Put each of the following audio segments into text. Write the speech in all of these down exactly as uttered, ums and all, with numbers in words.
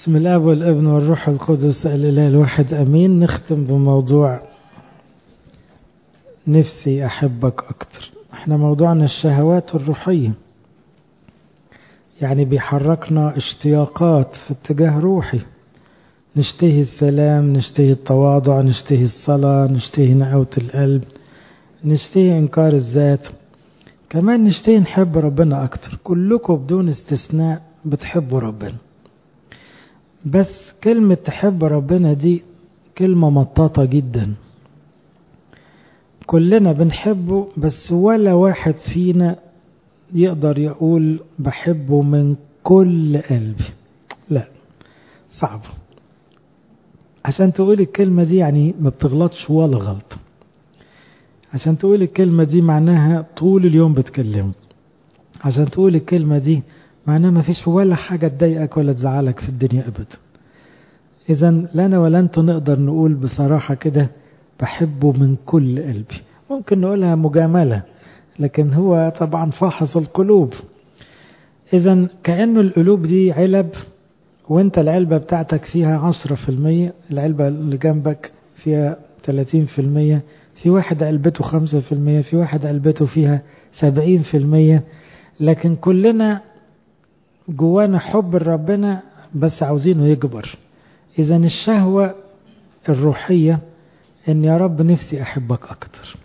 بسم الله والابن والروح القدس الإله الواحد أمين. نختم بموضوع نفسي أحبك أكتر. احنا موضوعنا الشهوات الروحية، يعني بيحركنا اشتياقات في اتجاه روحي، نشتهي السلام، نشتهي التواضع، نشتهي الصلاة، نشتهي نقاوة القلب، نشتهي إنكار الذات، كمان نشتهي نحب ربنا أكتر. كلكم بدون استثناء بتحبوا ربنا، بس كلمة تحب ربنا دي كلمة مطاطة جدا. كلنا بنحبه، بس ولا واحد فينا يقدر يقول بحبه من كل قلبي. لا، صعب. عشان تقول الكلمة دي يعني ما بتغلطش ولا غلط. عشان تقول الكلمة دي معناها طول اليوم بتكلمه. عشان تقول الكلمة دي معناها ما فيش ولا حاجة تضايقك ولا تزعلك في الدنيا أبدا. إذا لنا ولا أنتوا نقدر نقول بصراحة كده بحبه من كل قلبي. ممكن نقولها مجاملة، لكن هو طبعا فاحص القلوب. إذا كأنه القلوب دي علب، وانت العلبة بتاعتك فيها عشرة في المية، العلبة اللي جنبك فيها ثلاثين في المية، في واحد علبته خمسة في المية، في واحد علبته فيها سبعين في المية. لكن كلنا جوانا حب ربنا، بس عاوزينه يكبر. إذا الشهوة الروحية إن يا رب نفسي أحبك أكتر،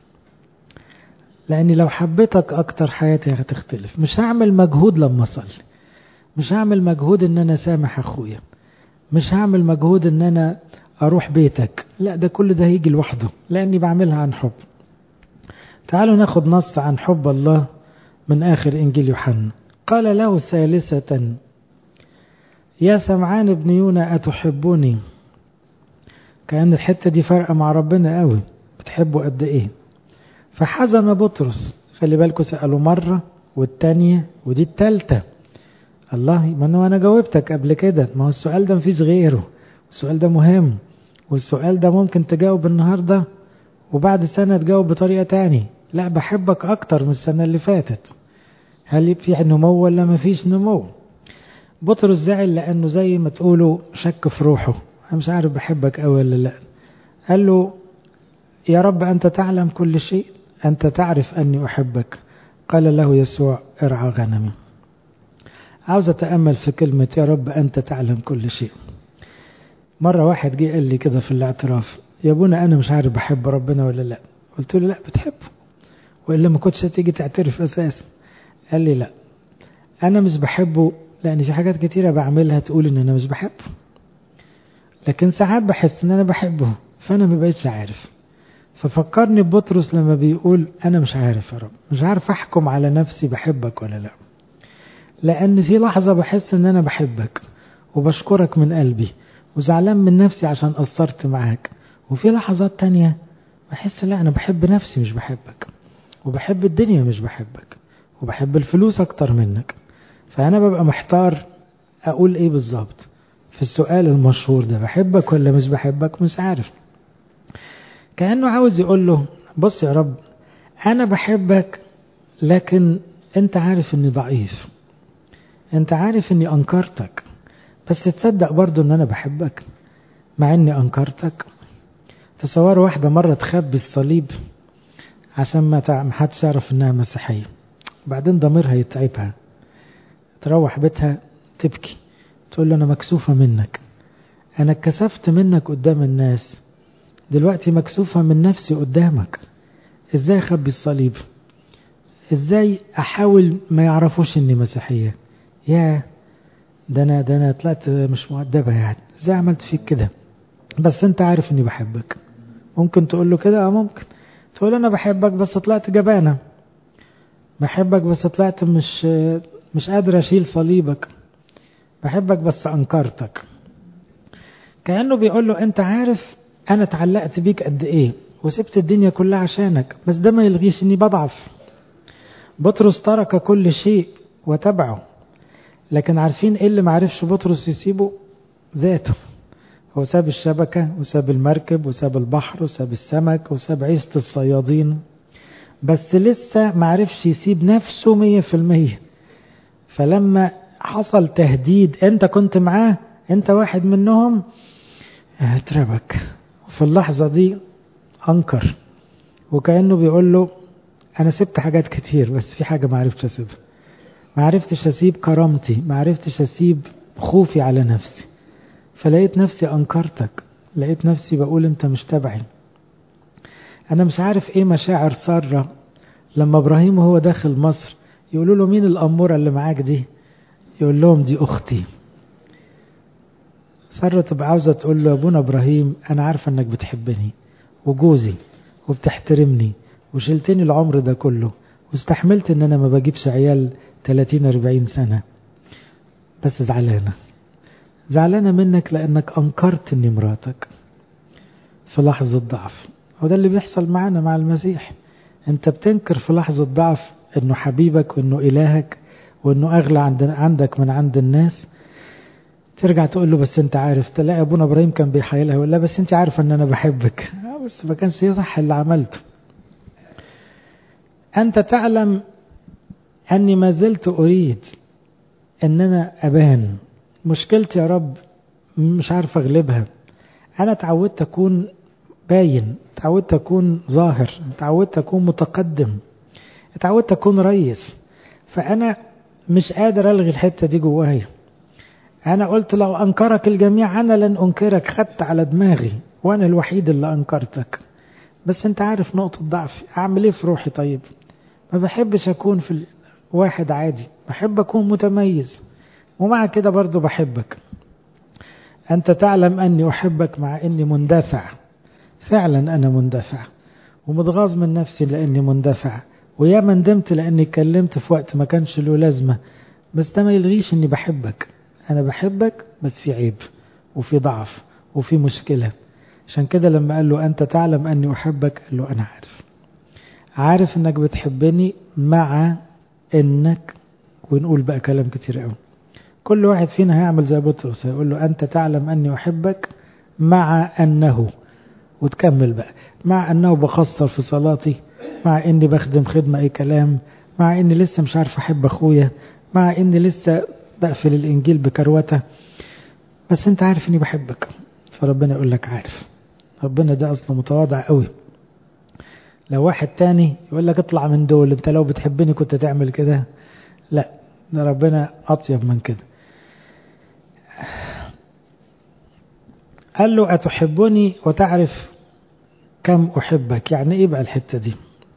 لأني لو حبيتك أكتر حياتي هتختلف. مش هعمل مجهود لما أصلي، مش هعمل مجهود إن أنا سامح أخويا، مش هعمل مجهود إن أنا أروح بيتك. لا، ده كل ده هيجي لوحده لأني بعملها عن حب. تعالوا ناخد نص عن حب الله من آخر إنجيل يوحنا. قال له ثالثة: يا سمعان ابن يونا أتحبني؟ كأن الحتة دي فرقة مع ربنا قوي، بتحبه قد إيه. فحزن بطرس. خلي بالكوا سألوا مرة والتانية ودي التالتة. الله، ما أنا أنا جاوبتك قبل كده. ما هو السؤال ده مفيش غيره، السؤال ده مهم، والسؤال ده ممكن تجاوب النهاردة وبعد سنة تجاوب بطريقة تاني. لا، بحبك أكتر من السنة اللي فاتت. هل في نمو ولا مفيش نمو؟ بطرس زعل لأنه زي ما تقولوا شك في روحه، أنا مش عارف بحبك أوي ولا لا. قال له: يا رب أنت تعلم كل شيء، أنت تعرف أني أحبك. قال له يسوع: ارعى غنمي. عاوز أتأمل في كلمة يا رب أنت تعلم كل شيء. مرة واحد جه قال لي كده في الاعتراف: يا ابونا أنا مش عارف بحب ربنا ولا لا. قلت له: لا، بتحبه، وإلا ما كنتش هتيجي تعترف أساسا. قال لي: لا، أنا مش بحبه لأن في حاجات كتيرة بعملها تقول إن أنا مش بحبه، لكن ساعات بحس إن أنا بحبه، فأنا ما بقيتش عارف. ففكرني ببطرس لما بيقول أنا مش عارف يا رب، مش عارف أحكم على نفسي بحبك ولا لا، لأن في لحظة بحس إن أنا بحبك وبشكرك من قلبي وزعلان من نفسي عشان قصرت معاك، وفي لحظات تانية بحس لا، أنا بحب نفسي مش بحبك، وبحب الدنيا مش بحبك، وبحب الفلوس أكتر منك. فأنا ببقى محتار أقول إيه بالظبط في السؤال المشهور ده: بحبك ولا مش بحبك؟ مش عارف. كأنه عاوز يقول له: بص يا رب، أنا بحبك، لكن أنت عارف أني ضعيف، أنت عارف أني أنكرتك، بس تصدق برضو أن أنا بحبك مع أني أنكرتك. تصور واحدة مرة تخبي الصليب عشان ما حدش يعرف أنها مسيحية، بعدين ضميرها يتعبها، تروح بيتها تبكي، تقول له: أنا مكسوفة منك، أنا اتكسفت منك قدام الناس، دلوقتي مكسوفة من نفسي قدامك. إزاي أخبي الصليب؟ إزاي أحاول ما يعرفوش إني مسيحية؟ يا ده أنا ده أنا طلعت مش مؤدبة يعني. إزاي عملت فيك كده؟ بس أنت عارف إني بحبك. ممكن تقول له كده؟ أه ممكن تقول أنا بحبك بس طلعت جبانة، بحبك بس طلعت مش مش قادر أشيل صليبك، بحبك بس أنكرتك. كأنه بيقول له: أنت عارف أنا اتعلقت بيك قد إيه وسبت الدنيا كلها عشانك، بس ده ما يلغيش إني بضعف. بطرس ترك كل شيء وتبعه، لكن عارفين إيه اللي معرفش بطرس يسيبه؟ ذاته. هو ساب الشبكة وساب المركب وساب البحر وساب السمك وساب عيسة الصيادين، بس لسه معرفش يسيب نفسه مية في المية. فلما حصل تهديد أنت كنت معاه، انت واحد منهم اتربك. في اللحظة دي انكر، وكأنه بيقول له انا سبت حاجات كتير بس في حاجة ما عرفتش اسيبها، ما عرفتش اسيب كرامتي، ما عرفتش اسيب خوفي على نفسي، فلقيت نفسي انكرتك، لقيت نفسي بقول انت مش تبعي. انا مش عارف ايه مشاعر سارة لما ابراهيم وهو داخل مصر يقولوا له مين الامورة اللي معاك دي، يقول لهم دي اختي. سارة تبقى عاوزة تقول له يا ابونا ابراهيم انا عارفة انك بتحبني وجوزي وبتحترمني وشلتني العمر ده كله واستحملت ان انا ما بجيبش عيال ثلاثين أربعين سنة، بس زعلانة زعلانة منك لانك انكرت اني مراتك في لحظة ضعف. وده اللي بيحصل معنا مع المسيح، انت بتنكر في لحظة ضعف انه حبيبك وانه الهك وانه اغلى عندك من عند الناس، ترجع تقول له بس انت عارف. تلاقي ابونا ابراهيم كان بيحايلها يقول لها بس انت عارفة ان انا بحبك، بس ما كانش يصح اللي عملته. انت تعلم اني ما زلت اريد ان انا ابان، مشكلتي يا رب مش عارف اغلبها. انا تعودت اكون باين، تعودت اكون ظاهر، تعودت اكون متقدم، تعودت اكون رئيس، فانا مش قادر الغي الحتة دي جوايا. انا قلت لو انكرك الجميع انا لن انكرك، خدت على دماغي وانا الوحيد اللي انكرتك، بس انت عارف نقطة ضعفي، اعمل ايه في روحي؟ طيب ما بحبش اكون في واحد عادي، بحب اكون متميز، ومع كده برضو بحبك. انت تعلم اني احبك مع اني مندفع، فعلا انا مندفع ومتغاظ من نفسي لاني مندفع، ويا ما ندمت لاني اتكلمت في وقت ما كانش له لازمة، بس ده ما يلغيش اني بحبك. انا بحبك بس في عيب وفي ضعف وفي مشكلة. عشان كده لما قال له انت تعلم اني احبك، قال له انا عارف، عارف انك بتحبني مع انك، ونقول بقى كلام كتير قوي. كل واحد فينا هيعمل زي بطرس، هيقول له انت تعلم اني احبك مع انه، وتكمل بقى مع انه بخسر في صلاتي، مع اني بخدم خدمة اي كلام، مع اني لسه مش عارف احب اخويا، مع اني لسه بقفل الانجيل بكروته، بس انت عارف اني بحبك. فربنا يقول لك عارف. ربنا ده اصلا متواضع قوي. لو واحد تاني يقول لك اطلع من دول، انت لو بتحبني كنت تعمل كده، لا، ده ربنا اطيب من كده. قال له اتحبني وتعرف كم احبك. يعني ايه بقى الحتة دي؟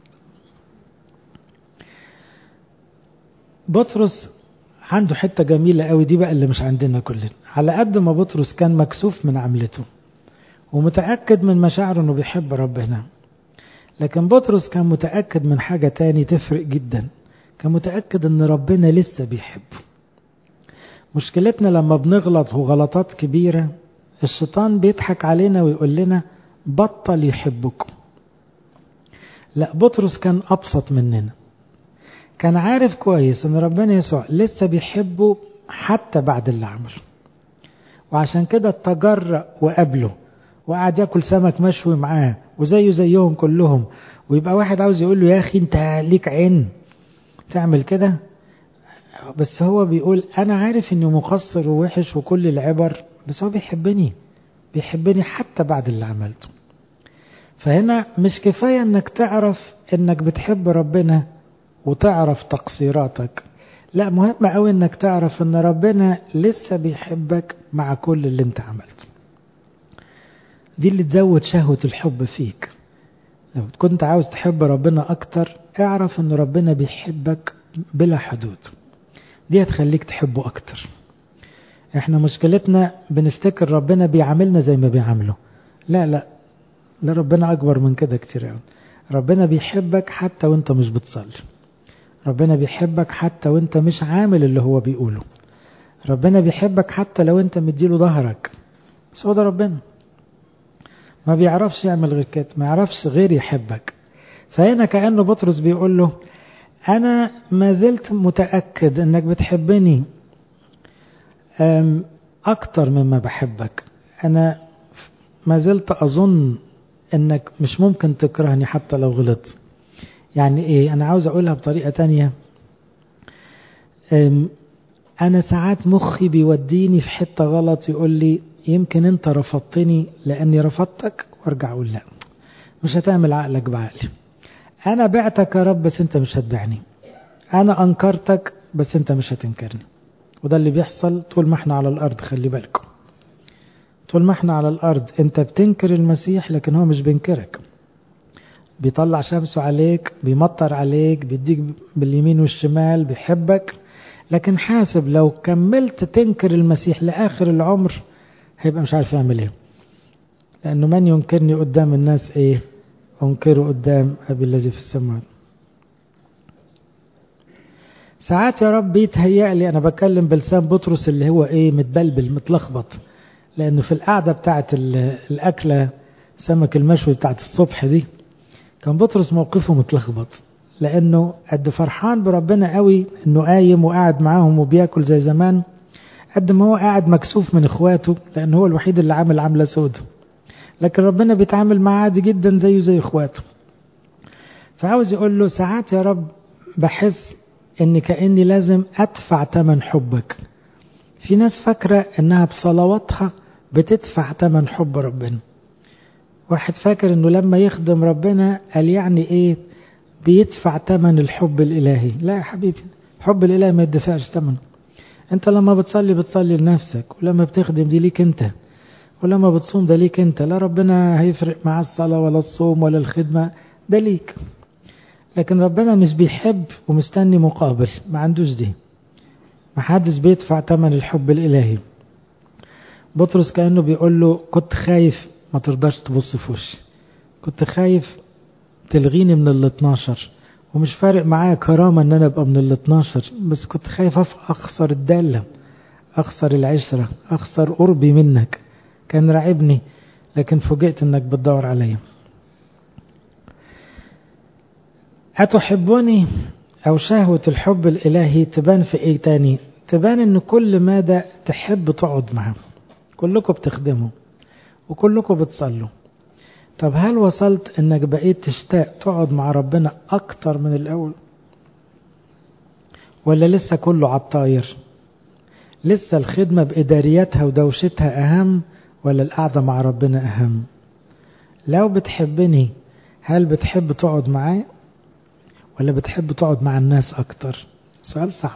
بطرس عنده حتة جميلة قوي دي بقى اللي مش عندنا كلنا. على قد ما بطرس كان مكسوف من عملته ومتأكد من مشاعره انه بيحب ربنا، لكن بطرس كان متأكد من حاجة تاني تفرق جدا، كان متأكد ان ربنا لسه بيحبه. مشكلتنا لما بنغلط وغلطات كبيرة، الشيطان بيضحك علينا ويقول لنا بطل يحبكم. لا، بطرس كان أبسط مننا، كان عارف كويس ان ربنا يسوع لسه بيحبه حتى بعد اللي عمله، وعشان كده تجرأ وقابله وقعد ياكل سمك مشوي معاه وزيه زيهم كلهم، ويبقى واحد عاوز يقول له يا اخي انت ليك عين تعمل كده، بس هو بيقول انا عارف انه مقصر ووحش وكل العبر، بس هو بيحبني، بيحبني حتى بعد اللي عملته. فهنا مش كفاية انك تعرف انك بتحب ربنا وتعرف تقصيراتك، لا، مهم قوي انك تعرف ان ربنا لسه بيحبك مع كل اللي انت عملته. دي اللي تزود شهوة الحب فيك. لو كنت عاوز تحب ربنا اكتر، اعرف ان ربنا بيحبك بلا حدود، دي هتخليك تحبه اكتر. احنا مشكلتنا بنفتكر ربنا بيعاملنا زي ما بيعامله، لا لا لا، ربنا اكبر من كده كتير قوي. ربنا بيحبك حتى وانت مش بتصلي، ربنا بيحبك حتى وانت مش عامل اللي هو بيقوله، ربنا بيحبك حتى لو انت مديله ظهرك، بس هو ده ربنا ما بيعرفش يعمل غير كده، ما يعرفش غير يحبك. فهنا كأنه بطرس بيقول له انا ما زلت متأكد انك بتحبني اكتر مما بحبك، انا ما زلت اظن انك مش ممكن تكرهني حتى لو غلط. يعني ايه؟ انا عاوز اقولها بطريقة تانية. أنا ساعات مخي بيوديني في حتة غلط، يقول لي يمكن أنت رفضتني لأني رفضتك، وارجع أقول لا، مش هتعمل عقلك بعقلي. أنا بعتك يا رب بس أنت مش هتبعني. أنا أنكرتك بس أنت مش هتنكرني. وده اللي بيحصل طول ما احنا على الأرض. خلي بالكم، طول ما احنا على الأرض أنت بتنكر المسيح لكن هو مش بينكرك. بيطلع شمسه عليك، بيمطر عليك، بيديك باليمين والشمال، بيحبك. لكن حاسب لو كملت تنكر المسيح لآخر العمر هيبقى مش عارف يعمل ايه. لأنه من ينكرني قدام الناس ايه؟ أنكره قدام أبي الذي في السماء. ساعات يا رب يتهيأ لي أنا بكلم بلسان بطرس اللي هو ايه، متبلبل متلخبط، لأنه في القعدة بتاعت الأكلة سمك المشوي بتاعت الصبح دي كان بطرس موقفه متلخبط، لأنه قد فرحان بربنا قوي أنه قايم وقاعد معاهم وبياكل زي زمان، قد ما هو قاعد مكسوف من إخواته لأنه هو الوحيد اللي عامل عاملة سودة، لكن ربنا بيتعامل معاه عادي جدا زيه زي إخواته. فعاوز يقول له ساعات يا رب بحس أني كأني لازم أدفع تمن حبك. في ناس فاكرة أنها بصلواتها بتدفع تمن حب ربنا. واحد فاكر أنه لما يخدم ربنا قال يعني إيه بيدفع تمن الحب الإلهي. لا يا حبيبي، الحب الإلهي ما يدفعش تمن. أنت لما بتصلي بتصلي لنفسك، ولما بتخدم دي ليك أنت، ولما بتصوم ده ليك أنت. لا ربنا هيفرق مع الصلاة ولا الصوم ولا الخدمة، ده ليك. لكن ربنا مش بيحب ومستني مقابل، ما عندوش دي. ما حدش بيدفع تمن الحب الإلهي. بطرس كأنه بيقول له كنت خايف ما ترضاش تبص في وشي، كنت خايف تلغيني من ال اتناشر، ومش فارق معايا كرامة ان انا ابقى من ال اتناشر، بس كنت خايف اخسر الدالة، اخسر العشرة، اخسر قربي منك. كان راعبني، لكن فوجئت انك بتدور عليا. أتحبني أو شهوة الحب الإلهي تبان في إيه تاني؟ تبان إن كل ماذا تحب تقعد معه، كلكم بتخدموا وكلكم بتصلوا. طب هل وصلت إنك بقيت تشتاق تقعد مع ربنا أكتر من الأول؟ ولا لسه كله عالطاير؟ لسه الخدمة بإدارياتها ودوشتها أهم، ولا القعدة مع ربنا أهم؟ لو بتحبني هل بتحب تقعد معايا ولا بتحب تقعد مع الناس أكتر؟ سؤال صعب.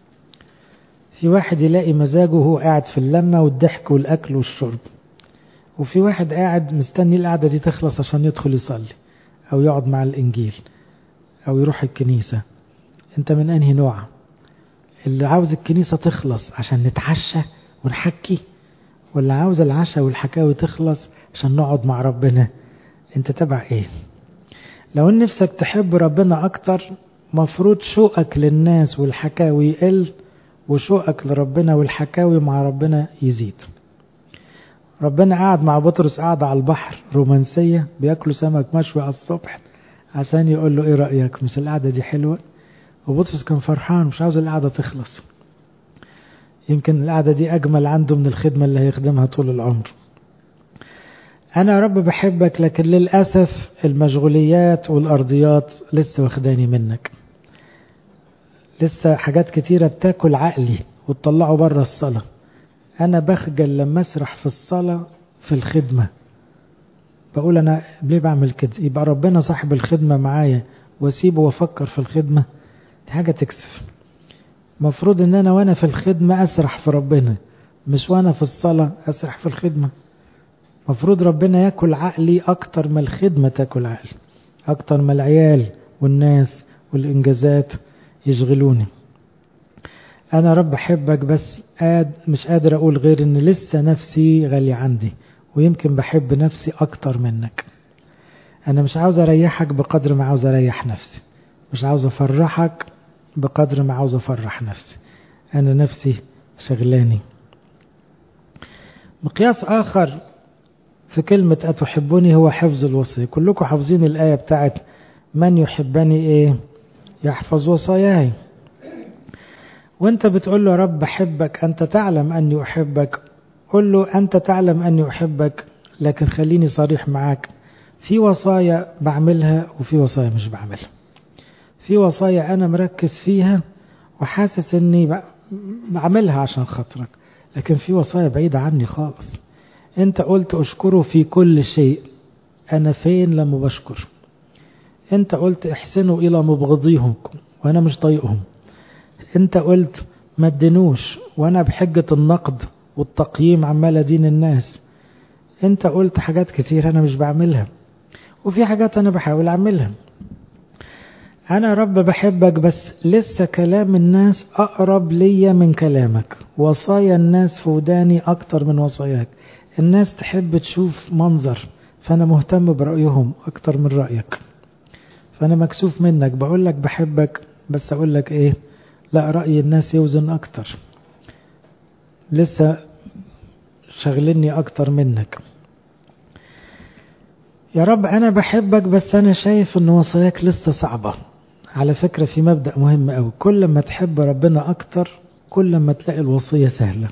في واحد يلاقي مزاجه وهو قاعد في اللمة والضحك والأكل والشرب، وفي واحد قاعد مستني القعدة دي تخلص عشان يدخل يصلي أو يقعد مع الإنجيل أو يروح الكنيسة. أنت من أنهي نوع؟ اللي عاوز الكنيسة تخلص عشان نتعشى ونحكي، ولا عاوز العشاء والحكاوي تخلص عشان نقعد مع ربنا؟ أنت تبع إيه؟ لو ان نفسك تحب ربنا اكتر، مفروض شوقك للناس والحكاوي يقل، وشوقك لربنا والحكاوي مع ربنا يزيد. ربنا قاعد مع بطرس قاعد على البحر رومانسية، بياكلوا سمك مشوي على الصبح عشان يقول له ايه رأيك، مش القعدة دي حلوة؟ وبطرس كان فرحان مش عاوز القعدة تخلص. يمكن القعدة دي اجمل عنده من الخدمة اللي هيخدمها طول العمر. أنا يا رب بحبك، لكن للأسف المشغوليات والأرضيات لسه واخداني منك. لسه حاجات كتيرة بتاكل عقلي وتطلعه بره الصلاة. أنا بخجل لما أسرح في الصلاة في الخدمة، بقول أنا ليه بعمل كده؟ يبقى ربنا صاحب الخدمة معايا واسيبه وافكر في الخدمة؟ دي حاجة تكسف. مفروض ان أنا وانا في الخدمة أسرح في ربنا، مش وانا في الصلاة أسرح في الخدمة. مفروض ربنا ياكل عقلي أكتر ما الخدمة تاكل عقلي، أكتر ما العيال والناس والإنجازات يشغلوني. أنا رب أحبك، بس قاد مش قادر أقول غير إن لسه نفسي غالية عندي، ويمكن بحب نفسي أكتر منك. أنا مش عاوز أريحك بقدر ما عاوز أريح نفسي، مش عاوز أفرحك بقدر ما عاوز أفرح نفسي. أنا نفسي شغلاني. مقياس آخر في كلمة أتحبني هو حفظ الوصية. كلكم حافظين الآية بتاعت من يحبني إيه؟ يحفظ وصاياي. وانت بتقول له رب أحبك، أنت تعلم أني أحبك. قل له أنت تعلم أني أحبك، لكن خليني صريح معاك، في وصايا بعملها وفي وصايا مش بعملها. في وصايا أنا مركز فيها وحاسس أني بعملها عشان خاطرك، لكن في وصايا بعيدة عني خالص. انت قلت اشكره في كل شيء، انا فين لما بشكر؟ انت قلت احسنوا الى مبغضيهم وانا مش طايقهم. انت قلت ما تدينوش وانا بحجة النقد والتقييم عمال ادين الناس. انت قلت حاجات كتير انا مش بعملها، وفي حاجات انا بحاول اعملها. انا يا رب بحبك، بس لسه كلام الناس اقرب ليا من كلامك، وصايا الناس في وداني اكتر من وصاياك. الناس تحب تشوف منظر، فانا مهتم برأيهم اكتر من رأيك، فانا مكسوف منك. بقول لك بحبك بس اقول لك ايه؟ لا، رأي الناس يوزن اكتر، لسه شغلني اكتر منك. يا رب انا بحبك، بس انا شايف ان وصاياك لسه صعبة. على فكرة في مبدأ مهم قوي، كل ما تحب ربنا اكتر كل ما تلاقي الوصية سهلة.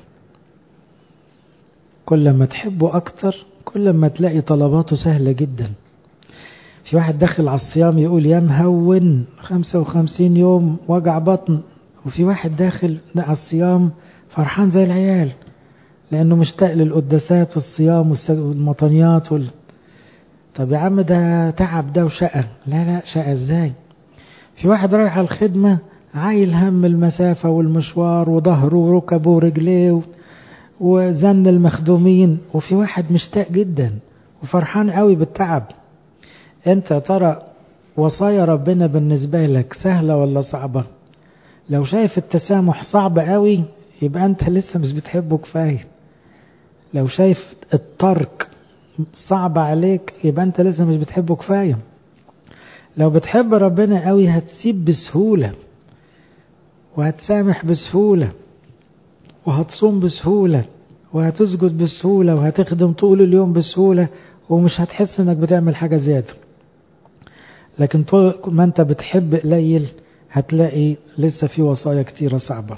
كل ما تحبه اكتر كل ما تلاقي طلباته سهلة جدا. في واحد داخل على الصيام يقول يا مهون خمسة وخمسين يوم وجع بطن، وفي واحد داخل على الصيام فرحان زي العيال لانه مشتاق للقداسات والصيام والمطنيات وال... طب يا عم ده تعب ده وشقى. لا لا، شقى ازاي؟ في واحد رايح على الخدمة عايل هم المسافة والمشوار وظهره وركبه ورجليه وزن المخدومين، وفي واحد مشتاق جدا وفرحان قوي بالتعب. انت ترى وصايا ربنا بالنسبة لك سهلة ولا صعبة؟ لو شايف التسامح صعب قوي يبقى انت لسه مش بتحبه كفاية. لو شايف الترك صعب عليك يبقى انت لسه مش بتحبه كفاية. لو بتحب ربنا قوي هتسيب بسهولة، وهتسامح بسهولة، وهتصوم بسهولة، وهتسجد بسهولة، وهتخدم طول اليوم بسهولة، ومش هتحس انك بتعمل حاجة زيادة. لكن طول ما انت بتحب قليل هتلاقي لسه في وصايا كتيرة صعبة.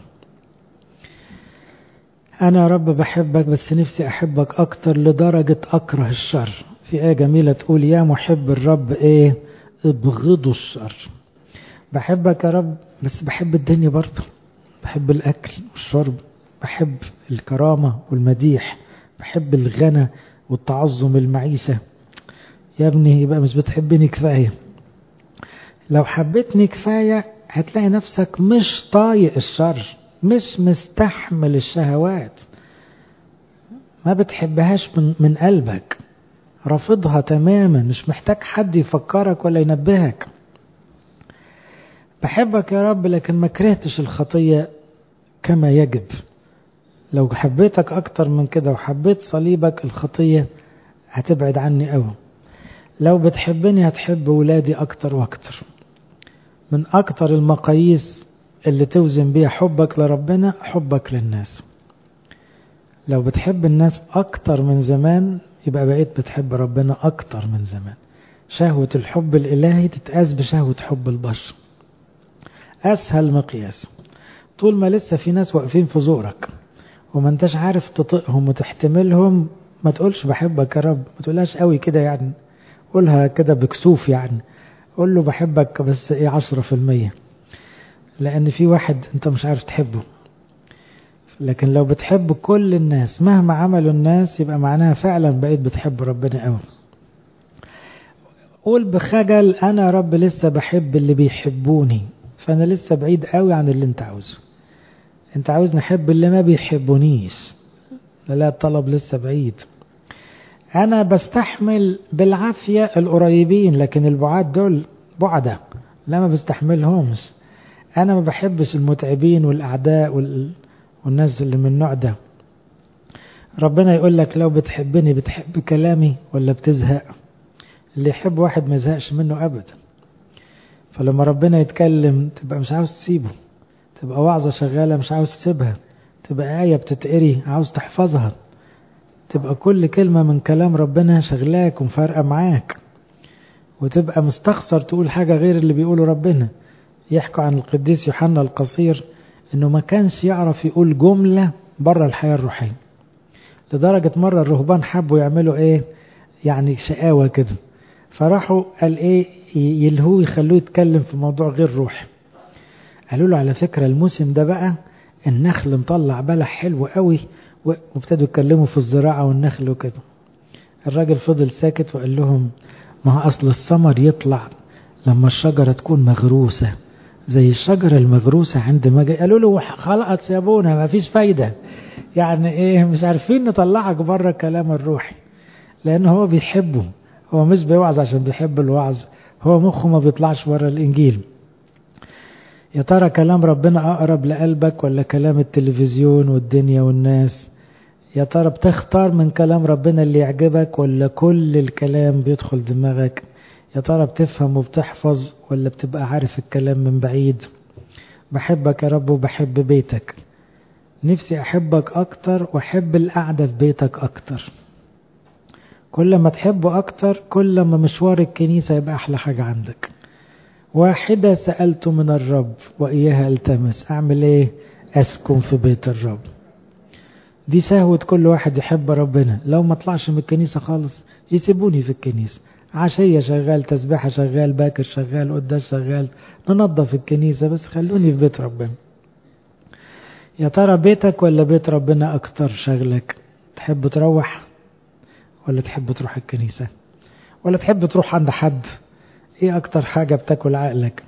انا يا رب بحبك، بس نفسي احبك اكتر لدرجة اكره الشر. في آية جميلة تقول يا محب الرب ايه؟ ابغضوا الشر. بحبك يا رب بس بحب الدنيا برضه، بحب الاكل والشرب، بحب الكرامة والمديح، بحب الغنى والتعظم المعيشة. يا ابني يبقى مش بتحبني كفاية. لو حبيتني كفاية هتلاقي نفسك مش طايق الشر، مش مستحمل الشهوات، ما بتحبهاش من, من قلبك، رافضها تماما، مش محتاج حد يفكرك ولا ينبهك. بحبك يا رب لكن ما كرهتش الخطية كما يجب. لو حبيتك اكتر من كده وحبيت صليبك الخطية هتبعد عني قوي. لو بتحبني هتحب ولادي اكتر واكتر. من اكتر المقاييس اللي توزن بيها حبك لربنا حبك للناس. لو بتحب الناس اكتر من زمان يبقى بقيت بتحب ربنا اكتر من زمان. شهوة الحب الالهي تتقاس بشهوة حب البشر، اسهل مقياس. طول ما لسه في ناس واقفين في زورك وما انتش عارف تطقهم وتحتملهم ما تقولش بحبك يا رب، ما تقولهاش قوي كده يعني، قولها كده بكسوف يعني، قول له بحبك بس ايه عشرة في المية، لان في واحد انت مش عارف تحبه. لكن لو بتحب كل الناس مهما عملوا الناس يبقى معناها فعلا بقيت بتحب ربنا قوي. قول بخجل انا يا رب لسه بحب اللي بيحبوني، فانا لسه بعيد قوي عن اللي انت عاوزه. انت عاوزني احب اللي ما بيحبونيش، لا الطلب لسه بعيد. انا بستحمل بالعافية القريبين لكن البعاد دول بعدة لا ما بستحملهمش. انا ما بحبش المتعبين والاعداء وال... والناس اللي من النوع ده. ربنا يقول لك لو بتحبني بتحب كلامي ولا بتزهق؟ اللي يحب واحد ما يزهقش منه ابدا. فلما ربنا يتكلم تبقى مش عاوز تسيبه، تبقى وعظة شغالة مش عاوز تسيبها، تبقى آية بتتقري عاوز تحفظها، تبقى كل كلمة من كلام ربنا شغلاك ومفارقة معاك، وتبقى مستخسر تقول حاجة غير اللي بيقوله ربنا. يحكوا عن القديس يوحنا القصير انه ما كانش يعرف يقول جملة بره الحياة الروحية، لدرجة مرة الرهبان حبوا يعملوا ايه يعني شقاوة كده، فراحوا قال ايه يلهوه يخلوه يتكلم في موضوع غير روحي. قالوا له على فكرة الموسم ده بقى النخل مطلع بلح حلو قوي، وابتدوا يتكلموا في الزراعة والنخل وكده. الراجل فضل ساكت وقال لهم ما هو أصل الثمر يطلع لما الشجرة تكون مغروسة، زي الشجرة المغروسة عندما جاي قالوا له خلقت يا ابونا ما فيش فايدة، يعني ايه مش عارفين نطلعك بره الكلام الروحي، لأن هو بيحبه، هو مش بيوعظ عشان بيحب الوعظ، هو مخه ما بيطلعش بره الإنجيل. يا ترى كلام ربنا أقرب لقلبك ولا كلام التلفزيون والدنيا والناس؟ يا ترى بتختار من كلام ربنا اللي يعجبك ولا كل الكلام بيدخل دماغك؟ يا ترى بتفهم وبتحفظ ولا بتبقى عارف الكلام من بعيد؟ بحبك يا رب وبحب بيتك، نفسي أحبك أكتر وأحب القعدة في بيتك أكتر. كل ما تحبه أكتر كل ما مشوار الكنيسة يبقى أحلى حاجة عندك. واحدة سألت من الرب وإياها التمس، أعمل إيه؟ أسكن في بيت الرب. دي شهوة كل واحد يحب ربنا. لو ما طلعش من الكنيسة خالص يسيبوني في الكنيسة، عشية شغال، تسبيحة شغال، باكر شغال، قداس شغال، ننظف الكنيسة، بس خلوني في بيت ربنا. يا ترى بيتك ولا بيت ربنا أكتر شغلك؟ تحب تروح ولا تحب تروح الكنيسة ولا تحب تروح عند حد؟ ايه اكتر حاجة بتاكل عقلك؟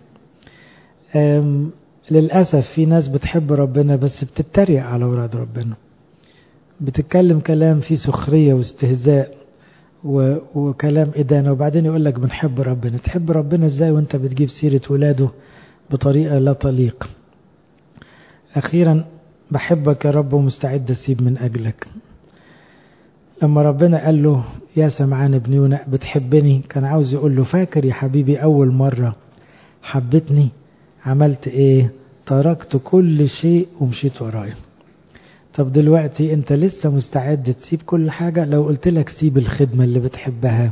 للأسف في ناس بتحب ربنا بس بتتريق على ولاد ربنا، بتتكلم كلام فيه سخرية واستهزاء و... وكلام إدانة، وبعدين يقول لك بنحب ربنا. تحب ربنا ازاي وانت بتجيب سيرة ولاده بطريقة لا تليق؟ أخيرا بحبك يا رب ومستعد أسيب من أجلك. لما ربنا قال له يا سمعان ابن يونا بتحبني، كان عاوز يقول له فاكر يا حبيبي أول مرة حبتني عملت ايه؟ تركت كل شيء ومشيت ورايا. طب دلوقتي انت لسه مستعد تسيب كل حاجة؟ لو قلت لك سيب الخدمة اللي بتحبها،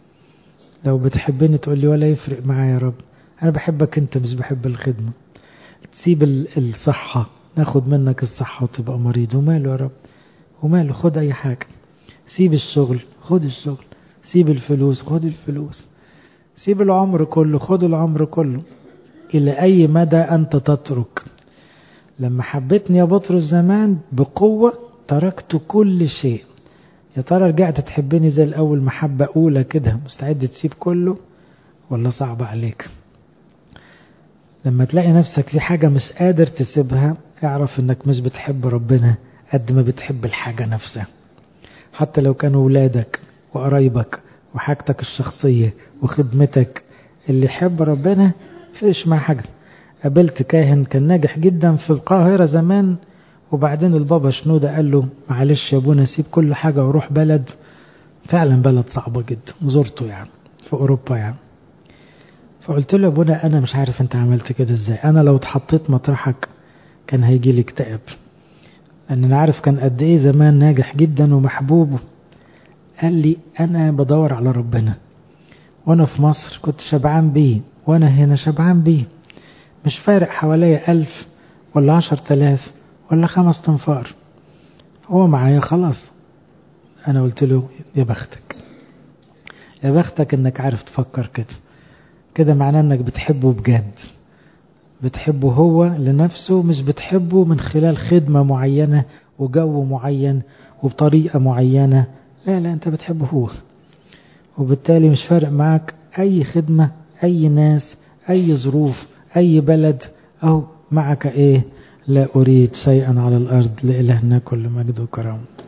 لو بتحبني تقول لي ولا يفرق معايا يا رب، انا بحبك انت مش بحب الخدمة. تسيب الصحة، ناخد منك الصحة وتبقى مريض، وماله يا رب، وماله، خد اي حاجة. سيب الشغل، خد الشغل. سيب الفلوس، خد الفلوس. سيب العمر كله، خد العمر كله. إلى أي مدى أنت تترك؟ لما حبتني يا بطرس زمان بقوة تركت كل شيء. يا ترى رجعت تحبني زي الأول محبة أولى كده مستعد تسيب كله ولا صعب عليك؟ لما تلاقي نفسك في حاجة مش قادر تسيبها اعرف انك مش بتحب ربنا قد ما بتحب الحاجة نفسها. حتى لو كانوا ولادك وقرايبك وحاجتك الشخصية وخدمتك، اللي يحب ربنا فيش مع حاجة. قابلت كاهن كان ناجح جدا في القاهرة زمان، وبعدين البابا شنودة قال له معلش يا ابونا سيب كل حاجة وروح بلد، فعلا بلد صعبة جدا، زرته يعني في أوروبا يعني. فقلت له يا ابونا أنا مش عارف أنت عملت كده إزاي، أنا لو اتحطيت مطرحك كان هيجي لي اكتئاب، لأن أنا عارف كان قد إيه زمان ناجح جدا ومحبوب. قال لي أنا بدور على ربنا، وأنا في مصر كنت شبعان بيه، وأنا هنا شبعان بيه، مش فارق حواليا ألف ولا عشر تلاف ولا خمس تنفار، هو معايا خلاص. أنا قلت له يا بختك، يا بختك إنك عارف تفكر كده، كده معناه إنك بتحبه بجد، بتحبه هو لنفسه، مش بتحبه من خلال خدمة معينة وجو معين وبطريقة معينة، لا لا أنت بتحبه هو، وبالتالي مش فارق معك أي خدمة، أي ناس، أي ظروف، أي بلد، أو معك إيه. لا أريد شيئا على الأرض، لإلهنا كل مجد وكرم.